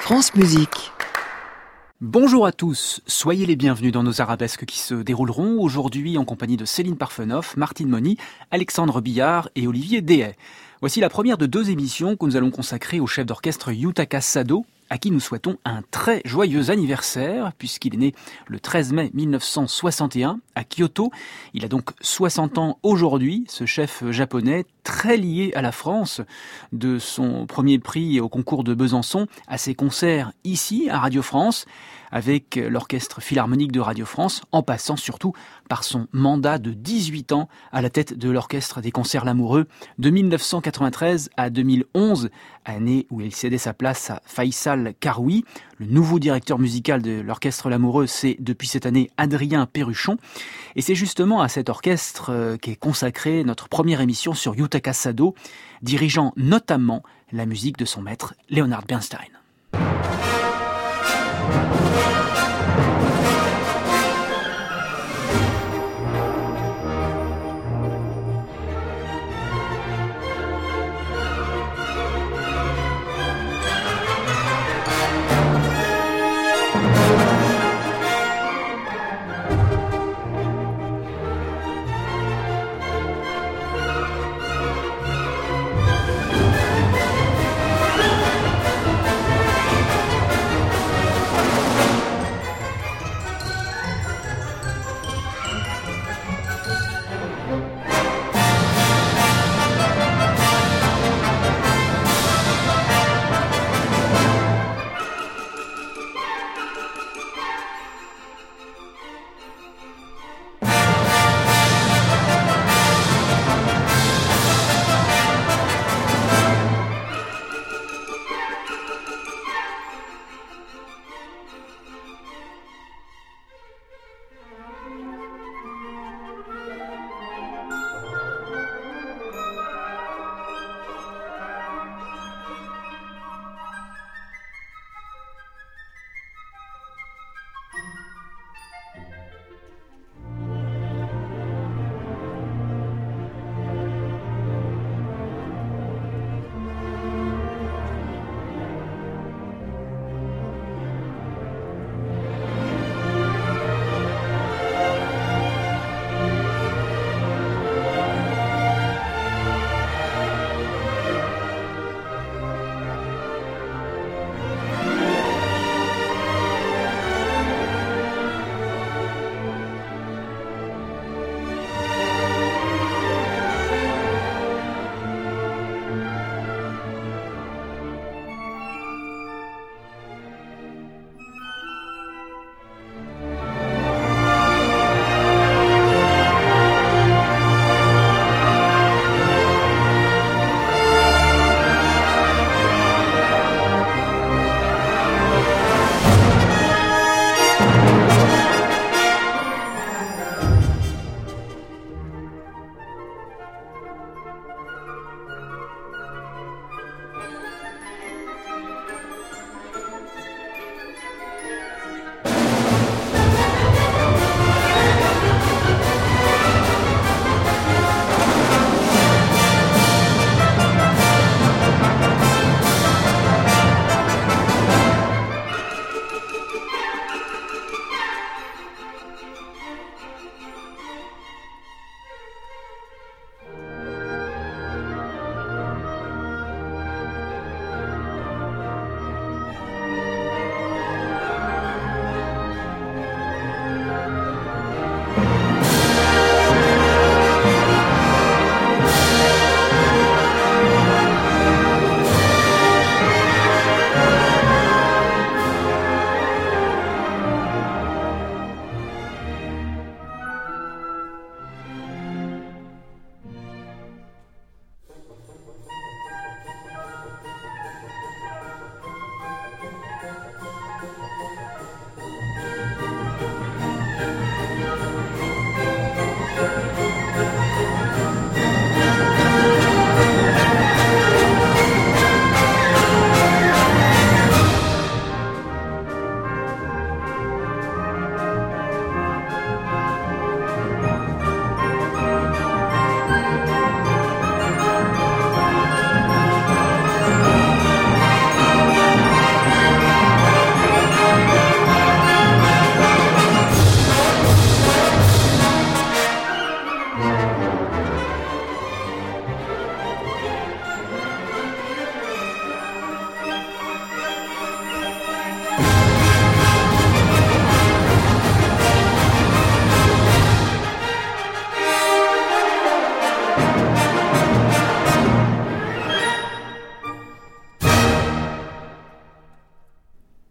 France Musique. Bonjour à tous, soyez les bienvenus dans nos arabesques qui se dérouleront aujourd'hui en compagnie de Céline Parfenoff, Martine Moni, Alexandre Billard et Olivier Dehaye. Voici la première de 2 émissions que nous allons consacrer au chef d'orchestre Yutaka Sado, à qui nous souhaitons un très joyeux anniversaire, puisqu'il est né le 13 mai 1961 à Kyoto. Il a donc 60 ans aujourd'hui, ce chef japonais très lié à la France, de son premier prix au concours de Besançon à ses concerts ici à Radio France, avec l'orchestre philharmonique de Radio France, en passant surtout par son mandat de 18 ans à la tête de l'orchestre des concerts Lamoureux de 1993 à 2011, année où il cédait sa place à Faisal Karoui. Le nouveau directeur musical de l'orchestre Lamoureux, c'est depuis cette année Adrien Perruchon. Et c'est justement à cet orchestre qu'est consacrée notre première émission sur Yutaka Sado, dirigeant notamment la musique de son maître Leonard Bernstein.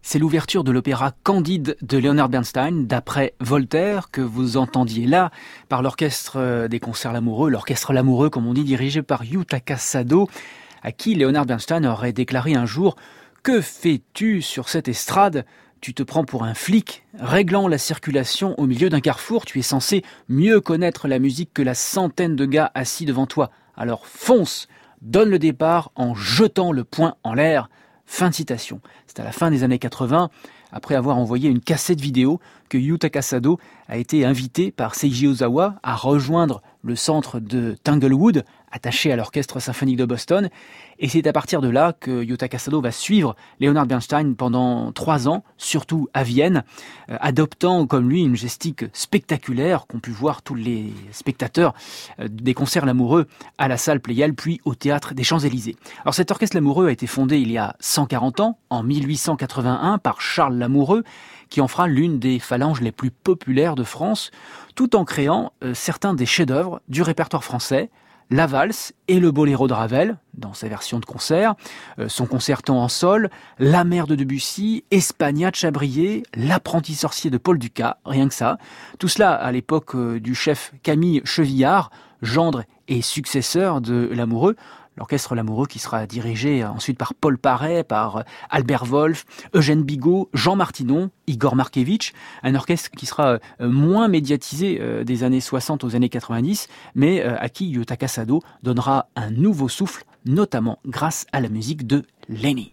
C'est l'ouverture de l'opéra Candide de Leonard Bernstein, d'après Voltaire, que vous entendiez là par l'orchestre des concerts Lamoureux, l'orchestre Lamoureux comme on dit, dirigé par Yutaka Sado, à qui Leonard Bernstein aurait déclaré un jour « Que fais-tu sur cette estrade ? Tu te prends pour un flic, réglant la circulation au milieu d'un carrefour, tu es censé mieux connaître la musique que la centaine de gars assis devant toi. Alors fonce, donne le départ en jetant le poing en l'air. » Fin de citation. C'est à la fin des années 80, après avoir envoyé une cassette vidéo, que Yutaka Sado a été invité par Seiji Ozawa à rejoindre le centre de Tanglewood, attaché à l'Orchestre symphonique de Boston. Et c'est à partir de là que Yutaka Sado va suivre Leonard Bernstein pendant 3 ans, surtout à Vienne, adoptant comme lui une gestique spectaculaire qu'ont pu voir tous les spectateurs des concerts Lamoureux à la salle Pleyel, puis au théâtre des Champs-Élysées. Alors cet orchestre Lamoureux a été fondé il y a 140 ans, en 1881, par Charles Lamoureux, qui en fera l'une des phalanges les plus populaires de France, tout en créant certains des chefs-d'œuvre du répertoire français, la valse et le boléro de Ravel, dans sa version de concert, son concerto en sol, la mer de Debussy, Espagna de Chabrier, l'apprenti sorcier de Paul Dukas, rien que ça. Tout cela à l'époque du chef Camille Chevillard, gendre et successeur de Lamoureux. L'orchestre Lamoureux qui sera dirigé ensuite par Paul Paré, par Albert Wolff, Eugène Bigot, Jean Martinon, Igor Markevitch. Un orchestre qui sera moins médiatisé des années 60 aux années 90, mais à qui Yutaka Sado donnera un nouveau souffle, notamment grâce à la musique de Lenny.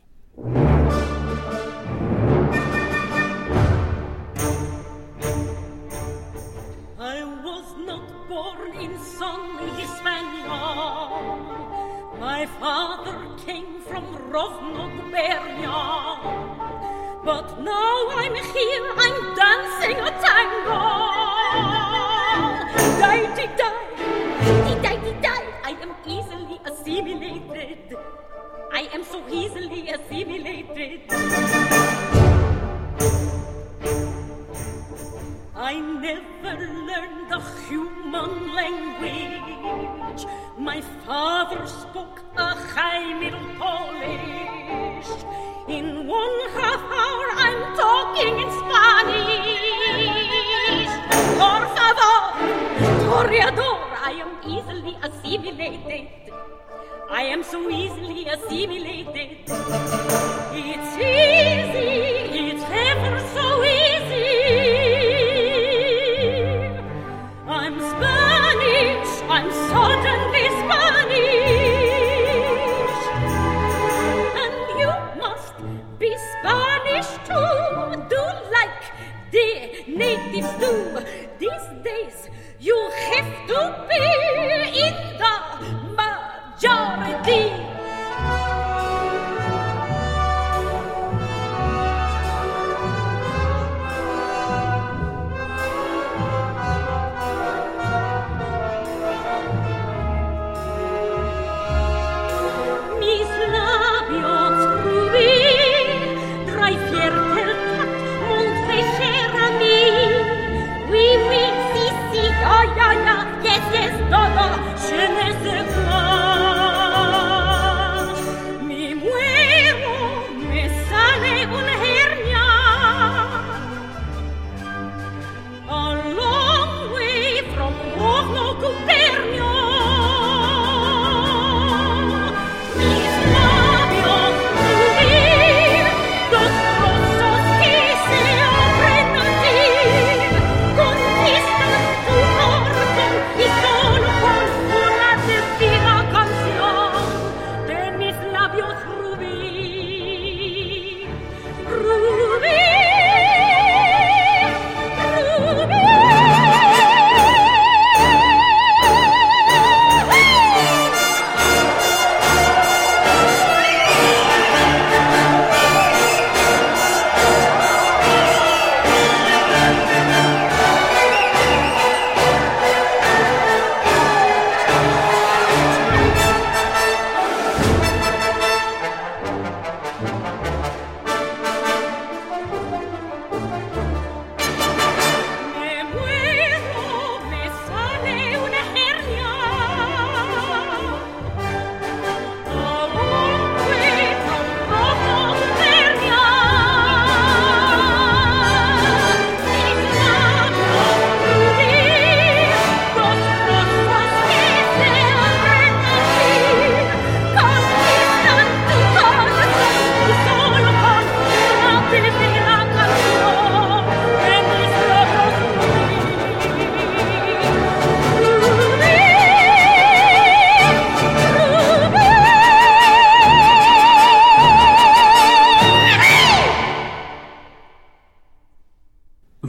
My father came from Rovno-Gubernio, but now I'm here, I'm dancing a tango. Die, I am easily assimilated. I am so easily assimilated. I never learned the human language. My father spoke a high Middle Polish. In 1/2 hour I'm talking in Spanish. Por favor, toreador, I am easily assimilated. I am so easily assimilated. It's easy, it's ever so easy. I'm Spanish, I'm suddenly Spanish. And you must be Spanish too. Do like the natives do. These days you have to be in the majority. Yes, no, je ne sais pas. Mi muero, me sale una hernia. A long way from Rovno-Gubernio. Mis labios rubí, los rostros que se abren a ti, conquistan tu corazón y solo con una sencilla canción de mis labios rubí, rubí, rubí. Me muero, me sale una hernia. A long way from Rovno-Gubernio.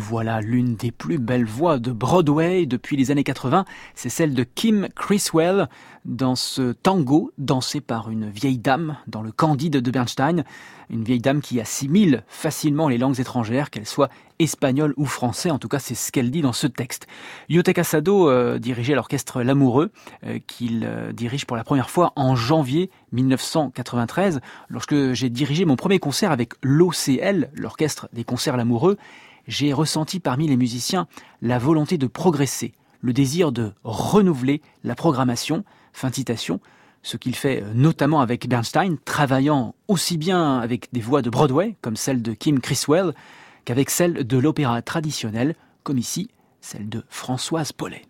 voilà l'une des plus belles voix de Broadway depuis les années 80, c'est celle de Kim Criswell dans ce tango dansé par une vieille dame dans le Candide de Bernstein, une vieille dame qui assimile facilement les langues étrangères, qu'elles soient espagnoles ou français, en tout cas c'est ce qu'elle dit dans ce texte. Yutaka Sado dirigeait l'orchestre L'Amoureux, qu'il dirige pour la première fois en janvier 1993, lorsque j'ai dirigé mon premier concert avec l'OCL, l'orchestre des concerts L'Amoureux. J'ai ressenti parmi les musiciens la volonté de progresser, le désir de renouveler la programmation, fin de citation, ce qu'il fait notamment avec Bernstein, travaillant aussi bien avec des voix de Broadway, comme celle de Kim Criswell, qu'avec celle de l'opéra traditionnel, comme ici, celle de Françoise Pollet.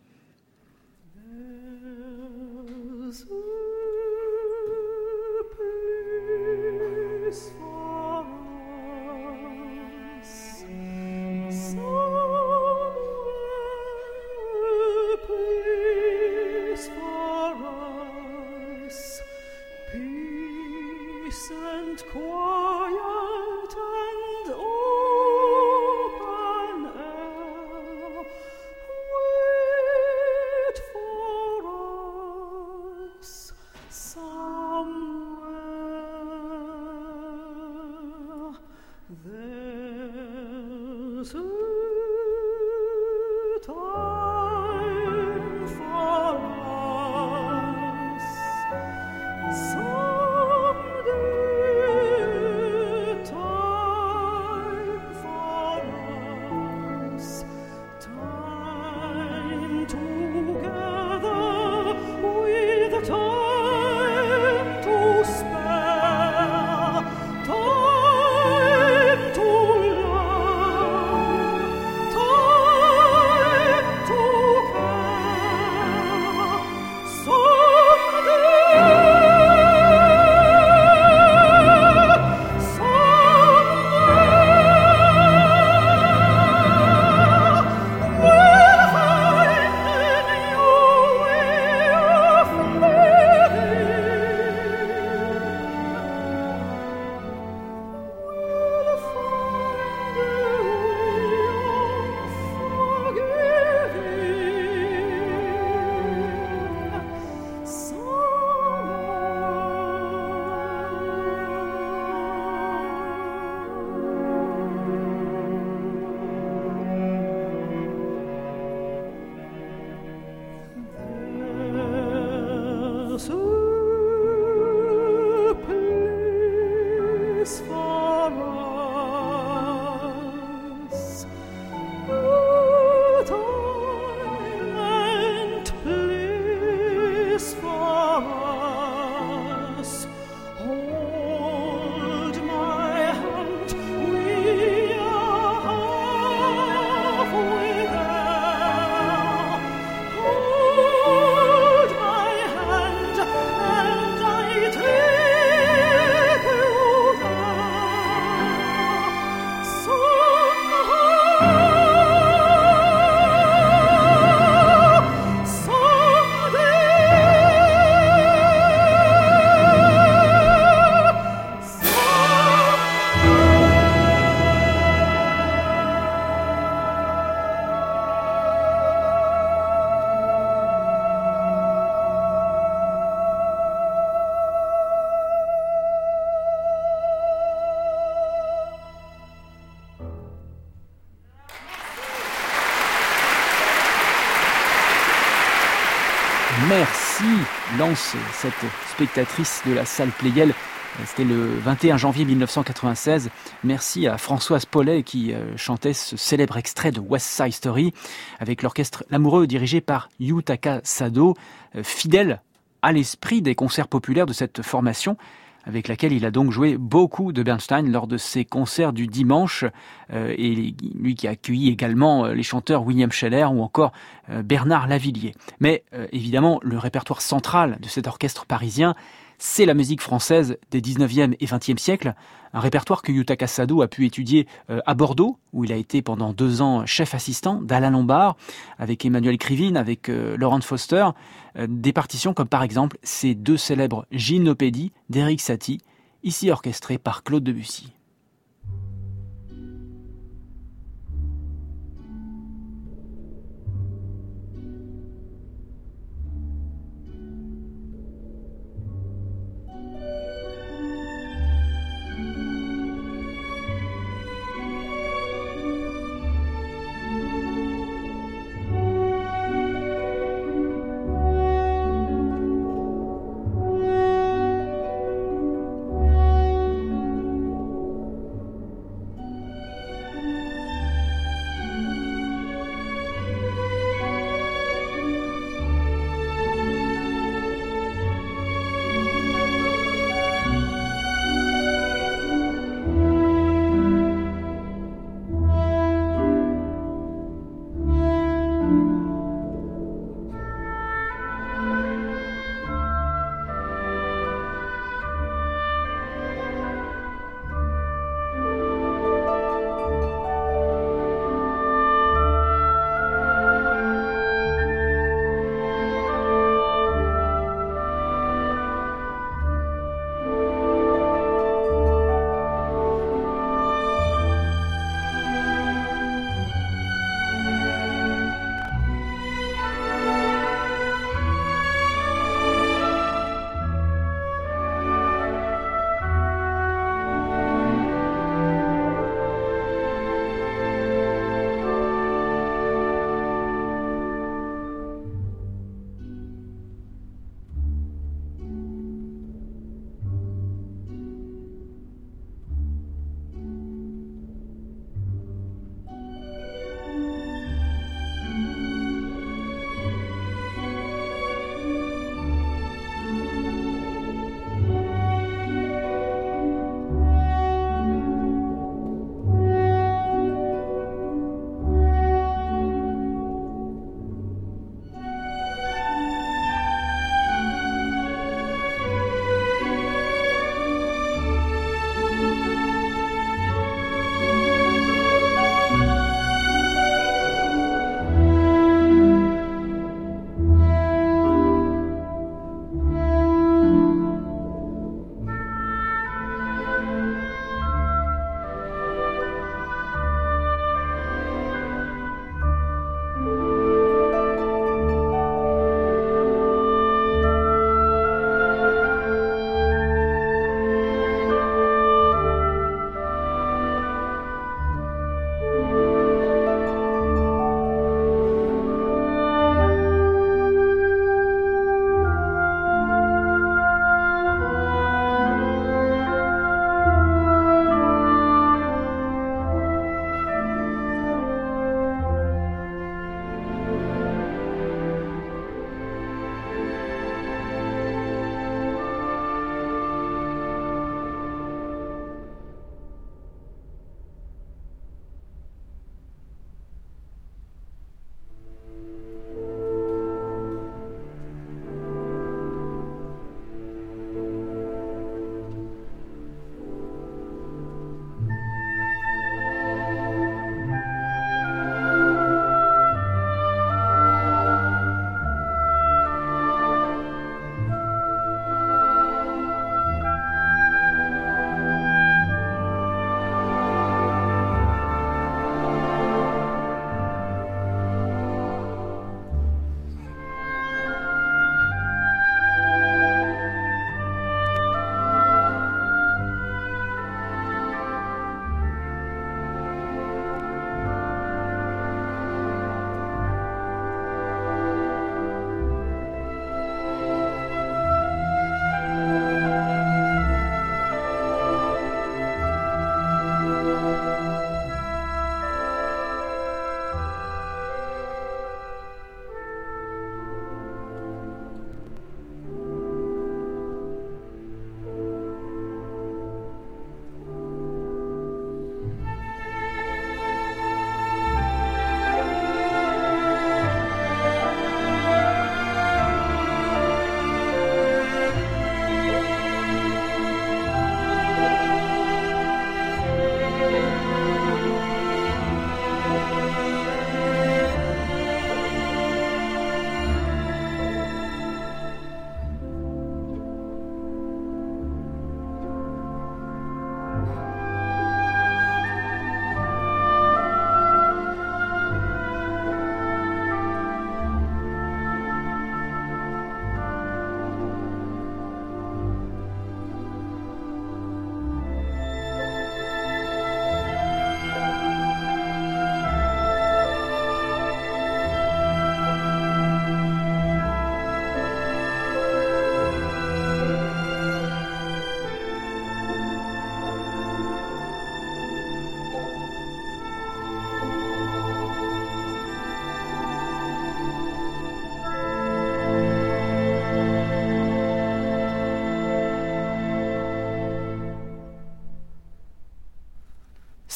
Merci, lance cette spectatrice de la salle Pleyel. C'était le 21 janvier 1996. Merci à Françoise Pollet qui chantait ce célèbre extrait de West Side Story avec l'orchestre L'Amoureux dirigé par Yutaka Sado, fidèle à l'esprit des concerts populaires de cette formation, avec laquelle il a donc joué beaucoup de Bernstein lors de ses concerts du dimanche, et lui qui a accueilli également les chanteurs William Scheller ou encore Bernard Lavilliers. Mais évidemment, le répertoire central de cet orchestre parisien, c'est la musique française des 19e et 20e siècles, un répertoire que Yutaka Sado a pu étudier à Bordeaux, où il a été pendant 2 ans chef assistant d'Alain Lombard, avec Emmanuel Krivine, avec Laurent Foster, des partitions comme par exemple ces 2 célèbres gymnopédies d'Éric Satie, ici orchestrées par Claude Debussy.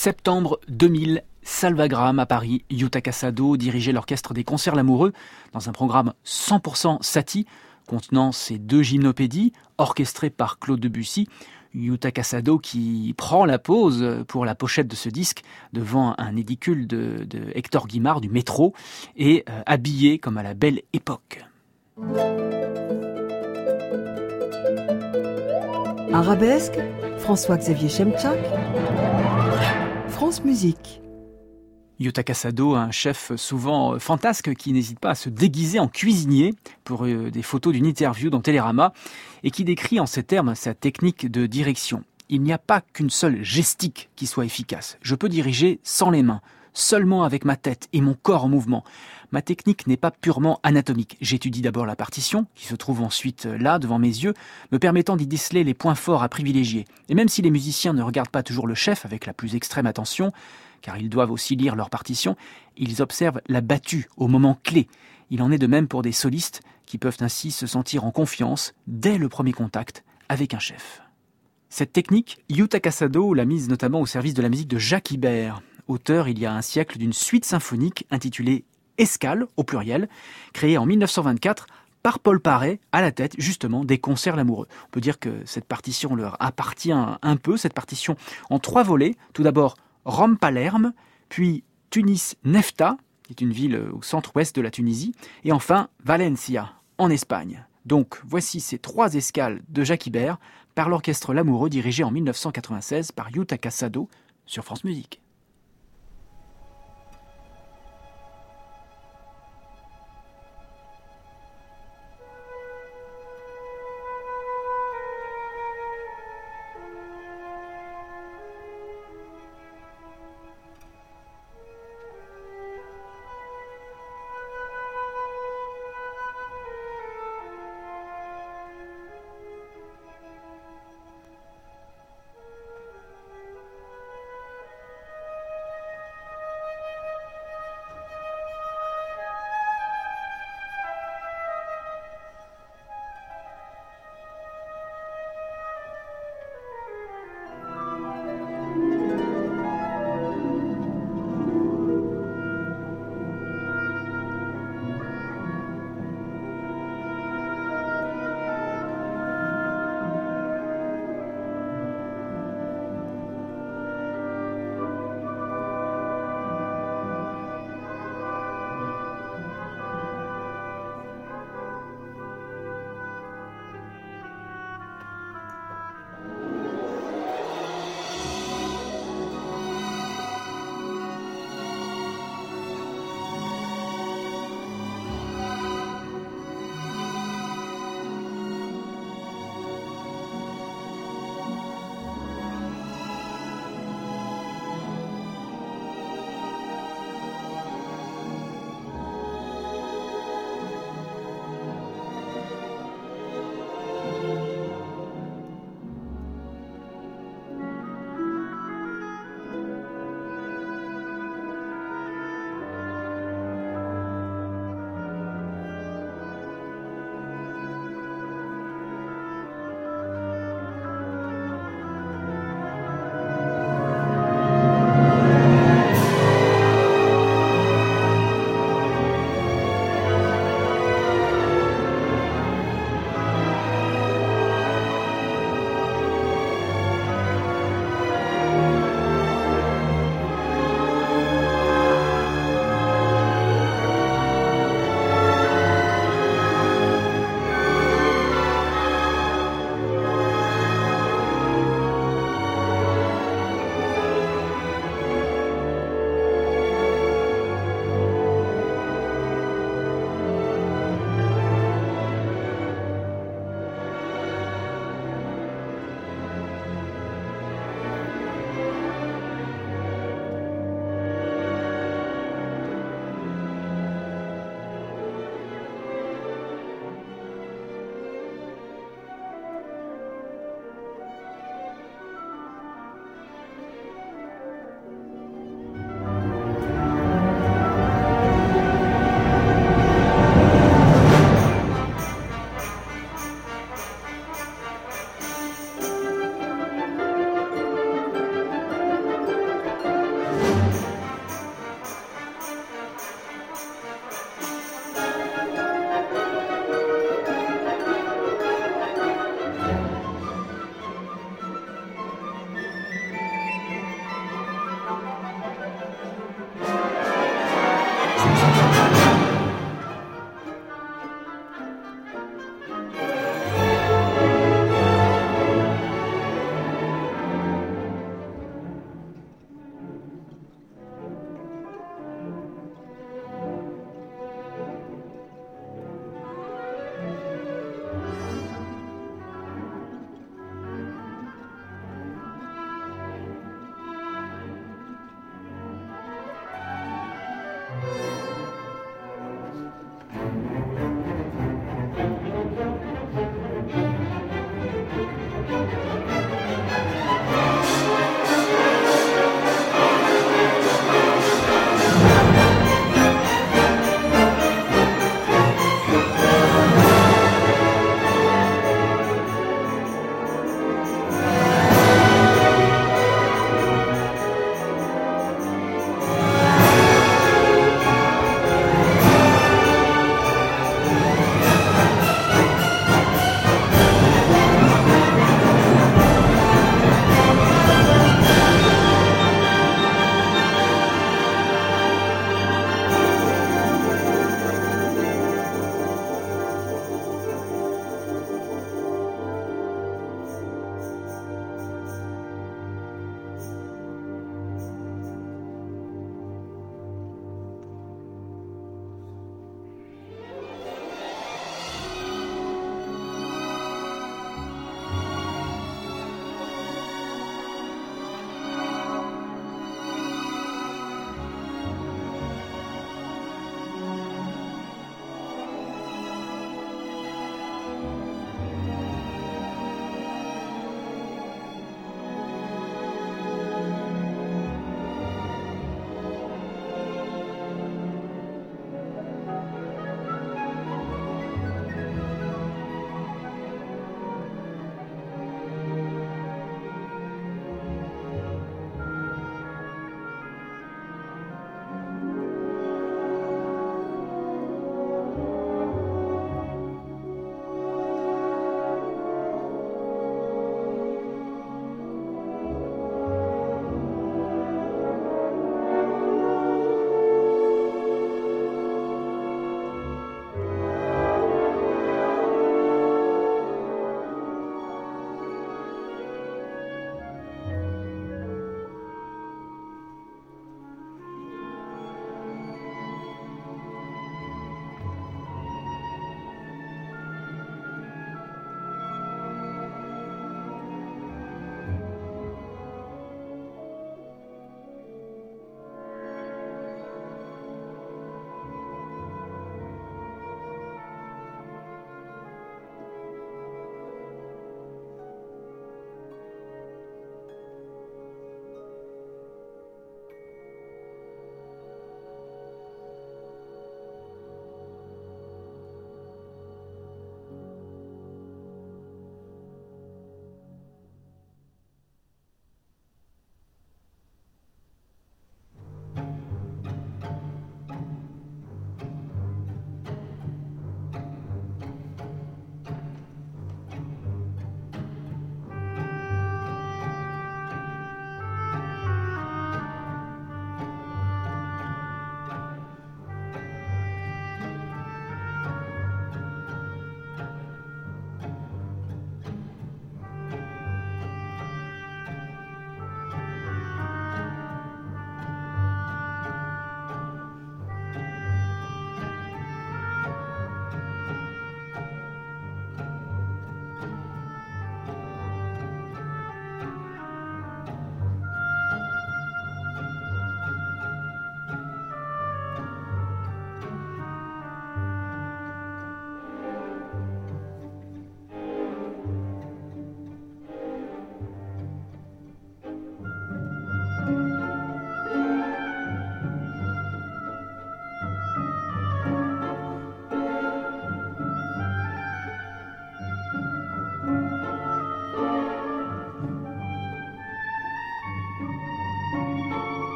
Septembre 2000, Salvagram à Paris, Yuta Casado dirigeait l'orchestre des Concerts Lamoureux dans un programme 100% Satie, contenant ses 2 gymnopédies, orchestrées par Claude Debussy. Yuta Casado qui prend la pose pour la pochette de ce disque devant un édicule de Hector Guimard du Métro et habillé comme à la belle époque. Arabesque, François-Xavier Chemchak, France Musique. Yuta Casado, un chef souvent fantasque qui n'hésite pas à se déguiser en cuisinier pour des photos d'une interview dans Télérama et qui décrit en ces termes sa technique de direction. Il n'y a pas qu'une seule gestique qui soit efficace. Je peux diriger sans les mains, seulement avec ma tête et mon corps en mouvement. Ma technique n'est pas purement anatomique. J'étudie d'abord la partition, qui se trouve ensuite là, devant mes yeux, me permettant d'y déceler les points forts à privilégier. Et même si les musiciens ne regardent pas toujours le chef avec la plus extrême attention, car ils doivent aussi lire leur partition, ils observent la battue au moment clé. Il en est de même pour des solistes qui peuvent ainsi se sentir en confiance dès le premier contact avec un chef. Cette technique, Yuta Casado l'a mise notamment au service de la musique de Jacques Ibert, auteur il y a un siècle d'une suite symphonique intitulée Escale, au pluriel, créée en 1924 par Paul Paré, à la tête justement des Concerts Lamoureux. On peut dire que cette partition leur appartient un peu, cette partition en 3 volets. Tout d'abord Rome-Palerme, puis Tunis-Nefta, qui est une ville au centre-ouest de la Tunisie, et enfin Valencia, en Espagne. Donc voici ces 3 escales de Jacques Ibert par l'orchestre Lamoureux dirigé en 1996 par Yuta Casado sur France Musique.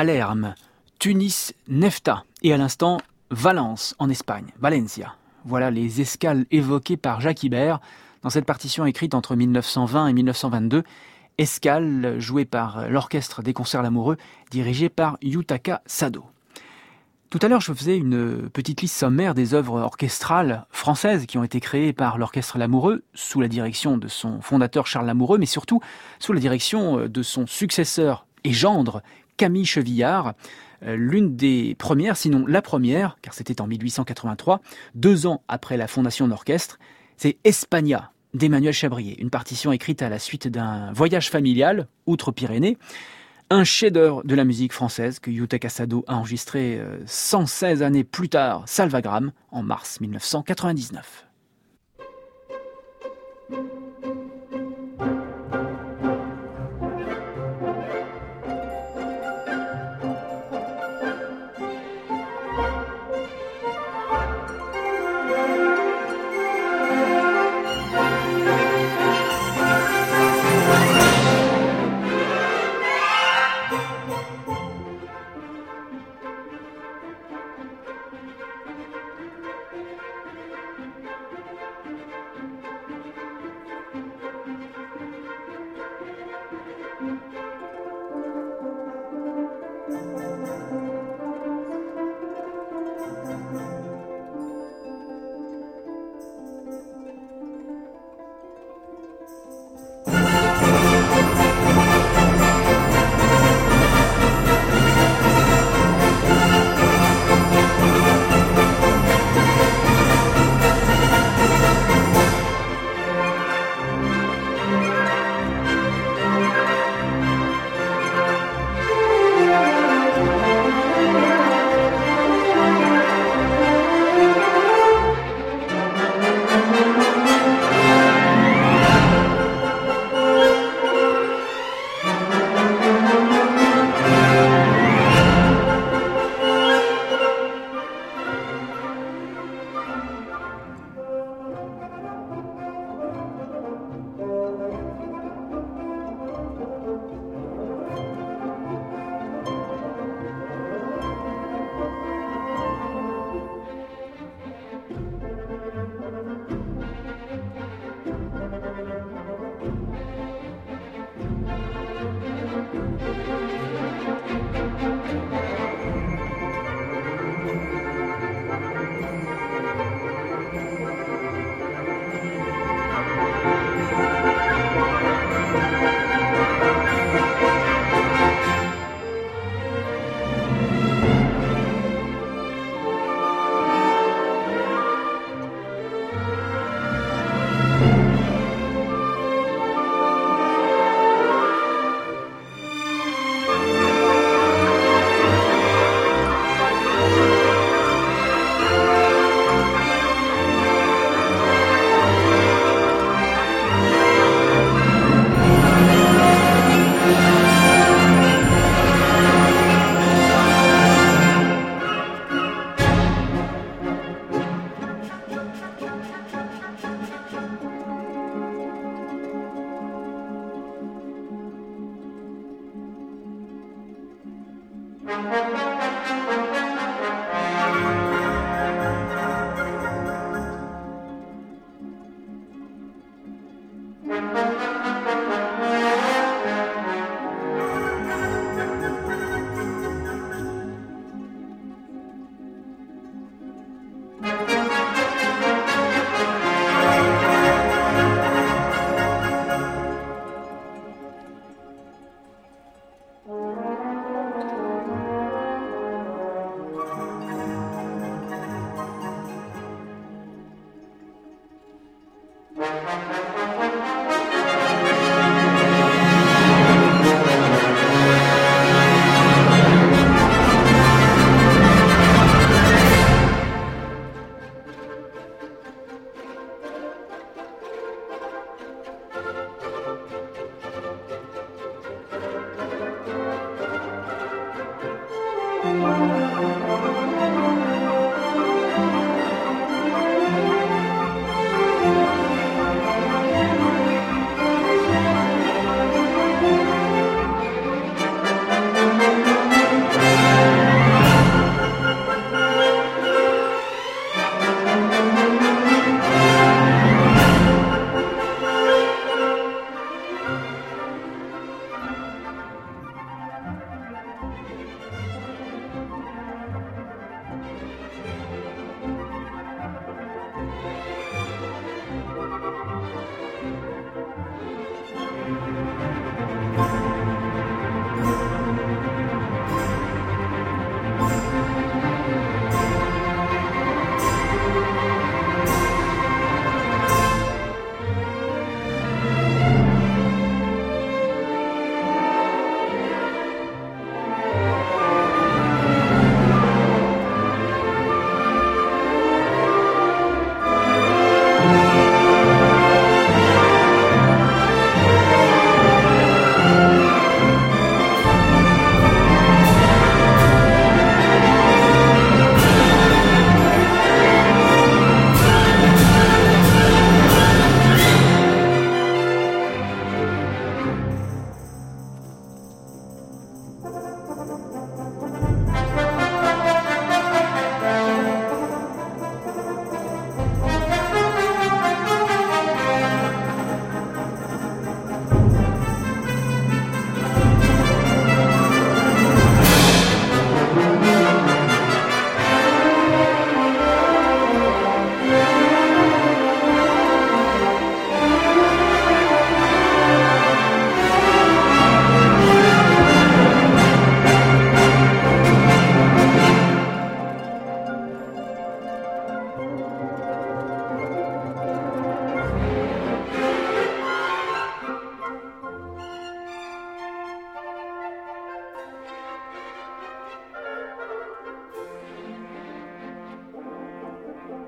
Palerme, Tunis, Nefta et à l'instant Valence en Espagne, Valencia. Voilà les escales évoquées par Jacques Ibert dans cette partition écrite entre 1920 et 1922, escale jouée par l'Orchestre des Concerts Lamoureux dirigé par Yutaka Sado. Tout à l'heure, je faisais une petite liste sommaire des œuvres orchestrales françaises qui ont été créées par l'Orchestre Lamoureux sous la direction de son fondateur Charles Lamoureux, mais surtout sous la direction de son successeur et gendre Camille Chevillard. L'une des premières, sinon la première, car c'était en 1883, 2 ans après la fondation de l'orchestre, c'est España d'Emmanuel Chabrier, une partition écrite à la suite d'un voyage familial outre-Pyrénées, un chef-d'œuvre de la musique française que Yutaka Sado a enregistré 116 années plus tard, Salvagram, en mars 1999.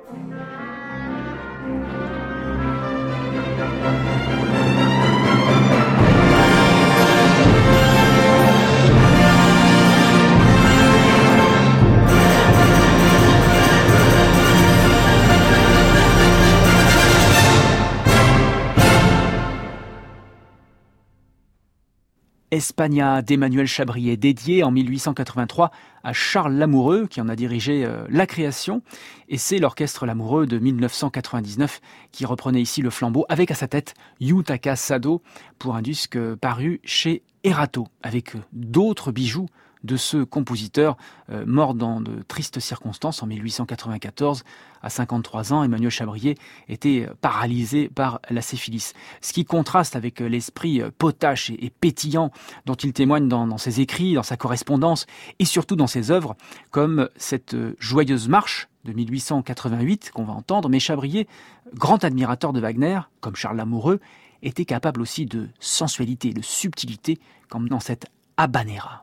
España d'Emmanuel Chabrier, dédié en 1883 à Charles Lamoureux, qui en a dirigé la création. Et c'est l'orchestre Lamoureux de 1999 qui reprenait ici le flambeau, avec à sa tête Yutaka Sado, pour un disque paru chez Erato, avec d'autres bijoux de ce compositeur mort dans de tristes circonstances en 1894. À 53 ans, Emmanuel Chabrier était paralysé par la syphilis. Ce qui contraste avec l'esprit potache et pétillant dont il témoigne dans ses écrits, dans sa correspondance et surtout dans ses œuvres, comme cette joyeuse marche de 1888 qu'on va entendre. Mais Chabrier, grand admirateur de Wagner, comme Charles Lamoureux, était capable aussi de sensualité, de subtilité, comme dans cette Habanera.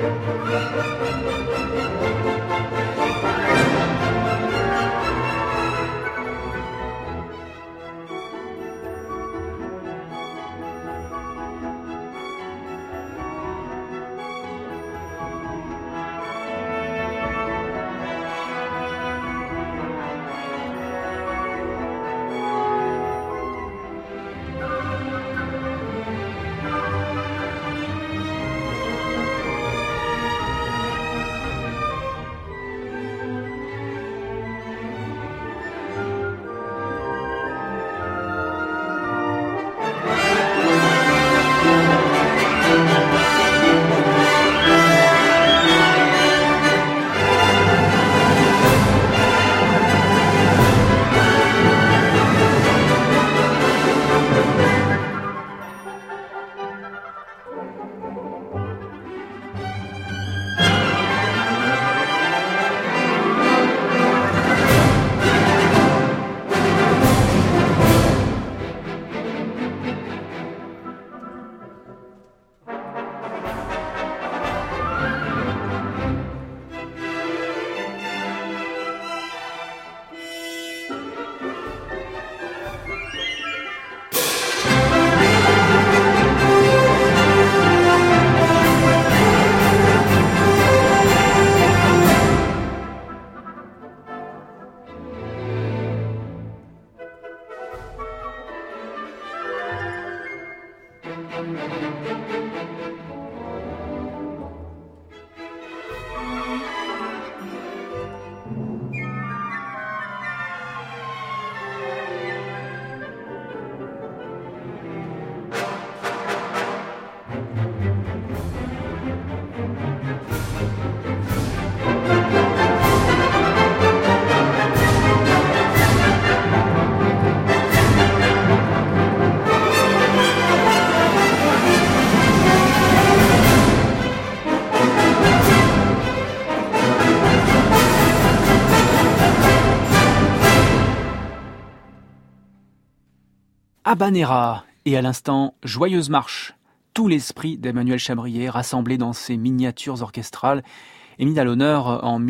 Habanera et à l'instant Joyeuse Marche, tout l'esprit d'Emmanuel Chabrier rassemblé dans ses miniatures orchestrales et mis à l'honneur en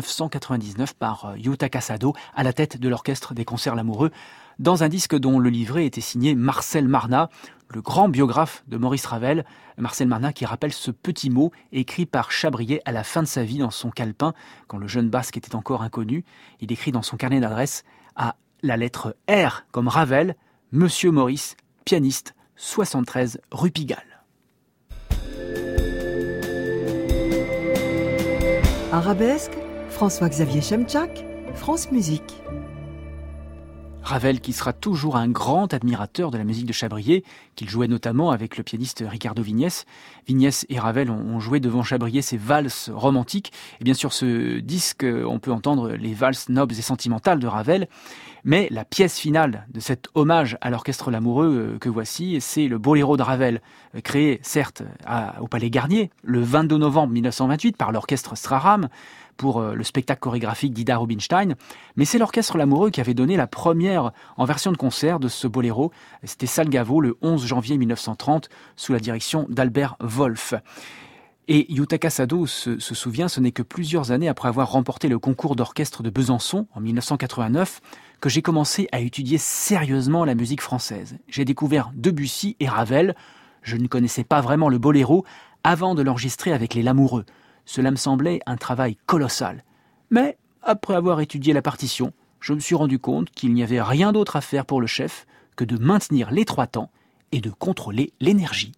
1999 par Yutaka Sado à la tête de l'orchestre des Concerts Lamoureux dans un disque dont le livret était signé Marcel Marnat, le grand biographe de Maurice Ravel. Marcel Marnat qui rappelle ce petit mot écrit par Chabrier à la fin de sa vie dans son calepin quand le jeune basque était encore inconnu. Il écrit dans son carnet d'adresse à la lettre R comme Ravel, Monsieur Maurice, pianiste, 73 rue Pigalle. Arabesque, François-Xavier Chemchak, France Musique. Ravel qui sera toujours un grand admirateur de la musique de Chabrier, qu'il jouait notamment avec le pianiste Ricardo Vignès. Vignès et Ravel ont joué devant Chabrier ses valses romantiques. Et bien sûr, ce disque, on peut entendre les valses nobles et sentimentales de Ravel. Mais la pièce finale de cet hommage à l'orchestre Lamoureux que voici, c'est le Boléro de Ravel, créé certes au Palais Garnier le 22 novembre 1928 par l'orchestre Straham pour le spectacle chorégraphique d'Ida Rubinstein. Mais c'est l'orchestre Lamoureux qui avait donné la première en version de concert de ce Boléro. C'était Salgavo le 11 janvier 1930 sous la direction d'Albert Wolff. Et Yutaka Sado se souvient, ce n'est que plusieurs années après avoir remporté le concours d'orchestre de Besançon en 1989 que j'ai commencé à étudier sérieusement la musique française. J'ai découvert Debussy et Ravel. Je ne connaissais pas vraiment le boléro avant de l'enregistrer avec les Lamoureux. Cela me semblait un travail colossal. Mais après avoir étudié la partition, je me suis rendu compte qu'il n'y avait rien d'autre à faire pour le chef que de maintenir les trois temps et de contrôler l'énergie.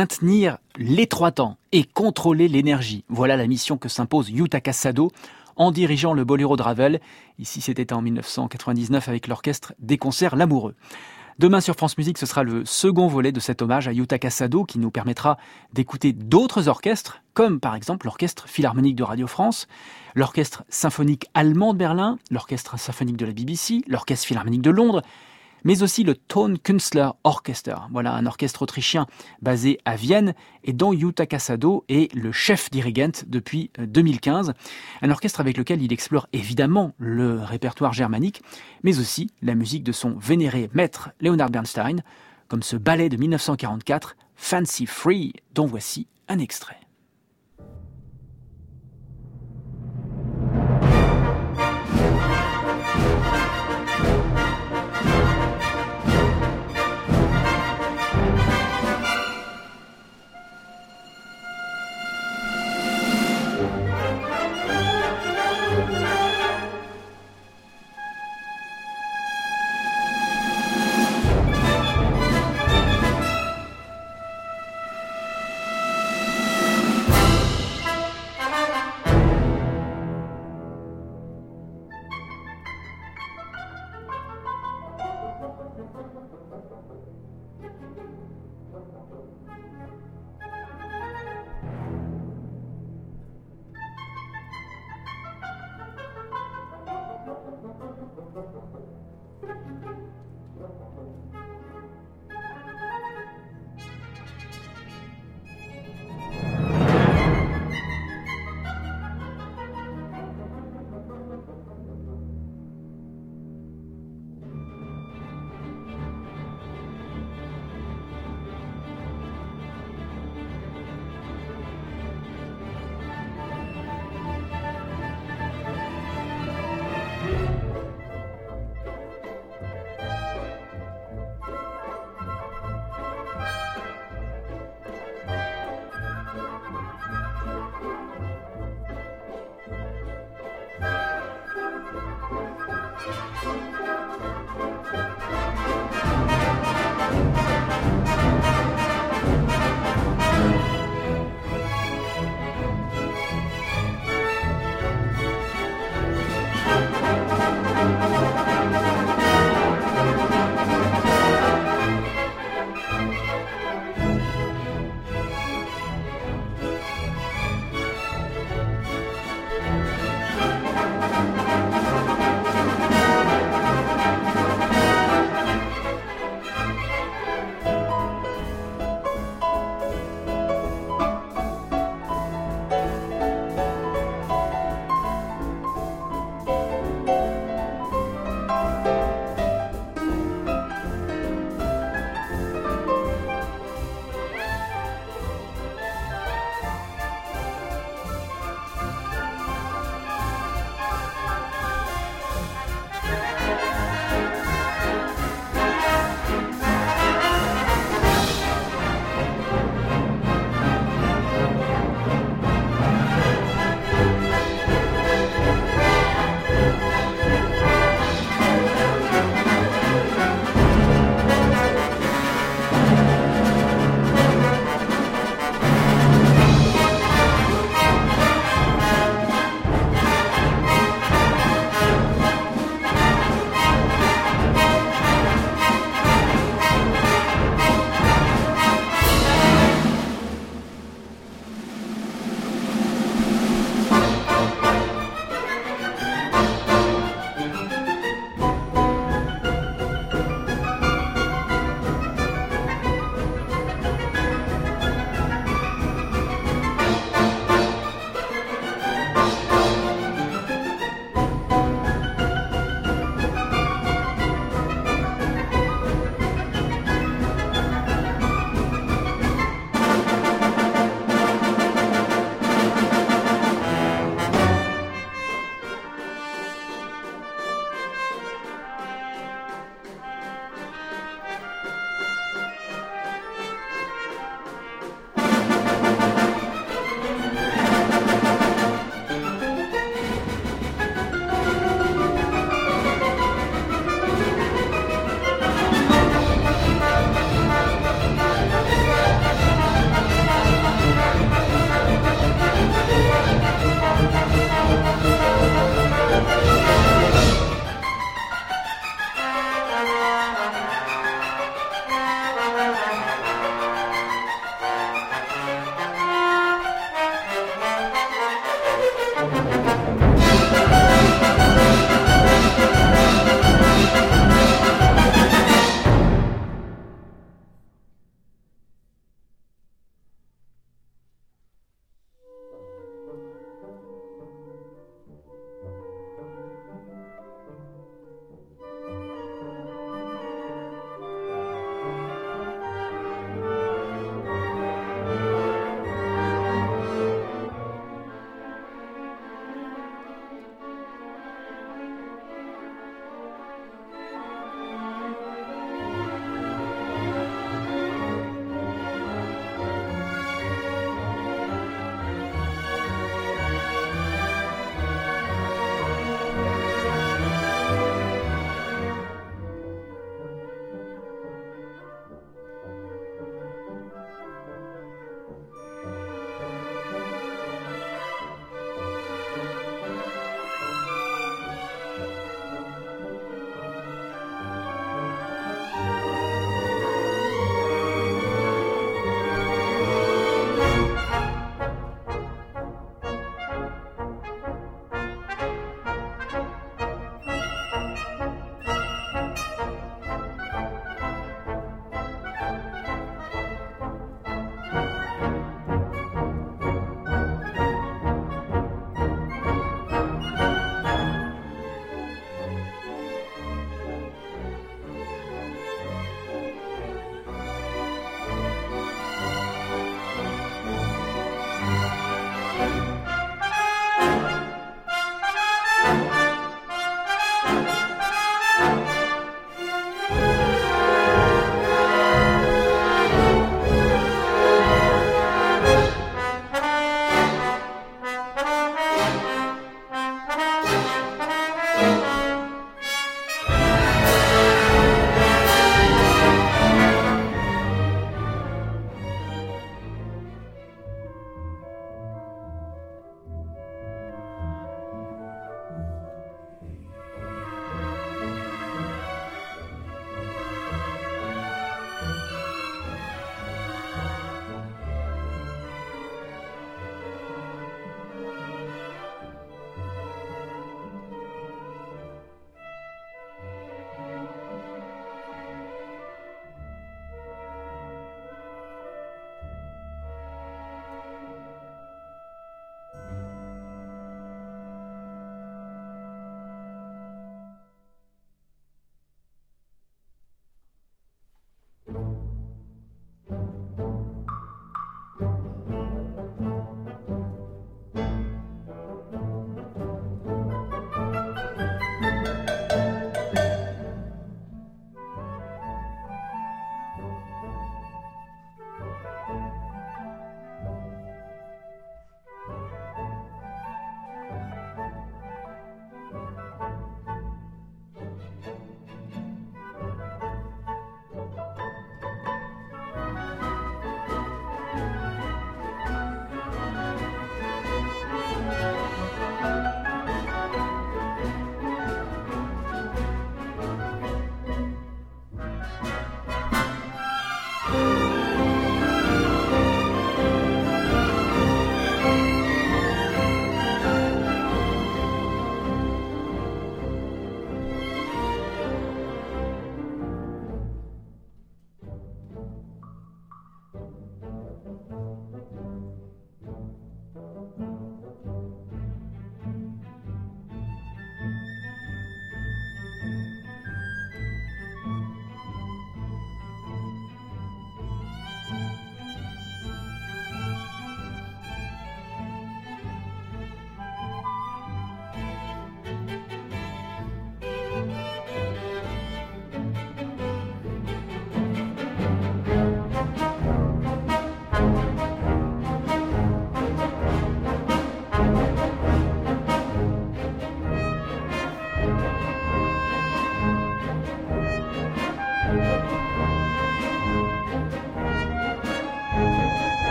maintenir l'étroit temps et contrôler l'énergie. Voilà la mission que s'impose Yutaka Sado en dirigeant le Boléro de Ravel. Ici, c'était en 1999 avec l'orchestre des concerts L'Amoureux. Demain sur France Musique, ce sera le second volet de cet hommage à Yutaka Sado qui nous permettra d'écouter d'autres orchestres, comme par exemple l'Orchestre Philharmonique de Radio France, l'Orchestre Symphonique Allemand de Berlin, l'Orchestre Symphonique de la BBC, l'Orchestre Philharmonique de Londres, mais aussi le Tonkünstler Orchester. Voilà, un orchestre autrichien basé à Vienne et dont Yutaka Sado est le chef dirigent depuis 2015. Un orchestre avec lequel il explore évidemment le répertoire germanique, mais aussi la musique de son vénéré maître Leonard Bernstein, comme ce ballet de 1944, Fancy Free, dont voici un extrait.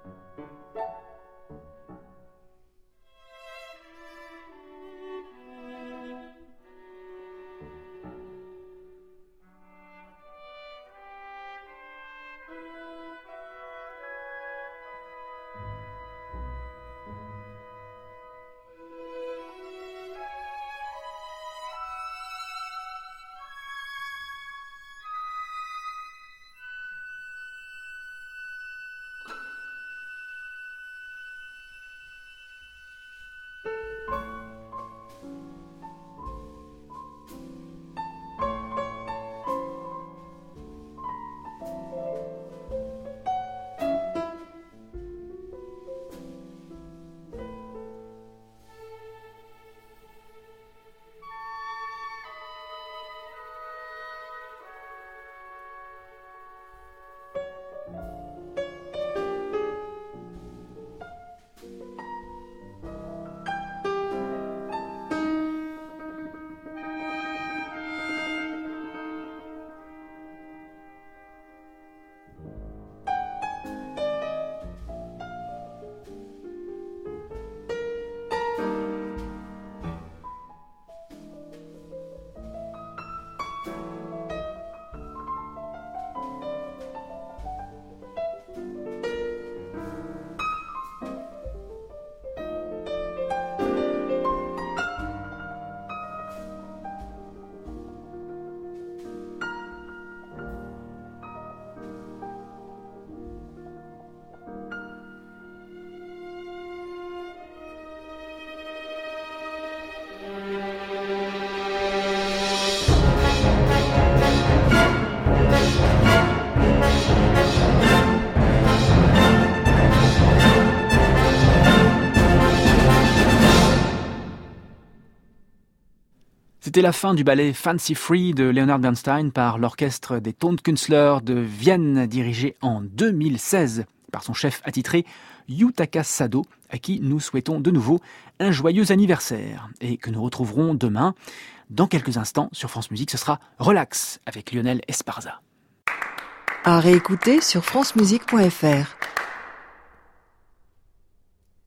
C'était la fin du ballet Fancy Free de Leonard Bernstein par l'orchestre des Tonkünstler de Vienne, dirigé en 2016 par son chef attitré Yutaka Sado, à qui nous souhaitons de nouveau un joyeux anniversaire et que nous retrouverons demain. Dans quelques instants, sur France Musique, ce sera Relax avec Lionel Esparza. À réécouter sur francemusique.fr.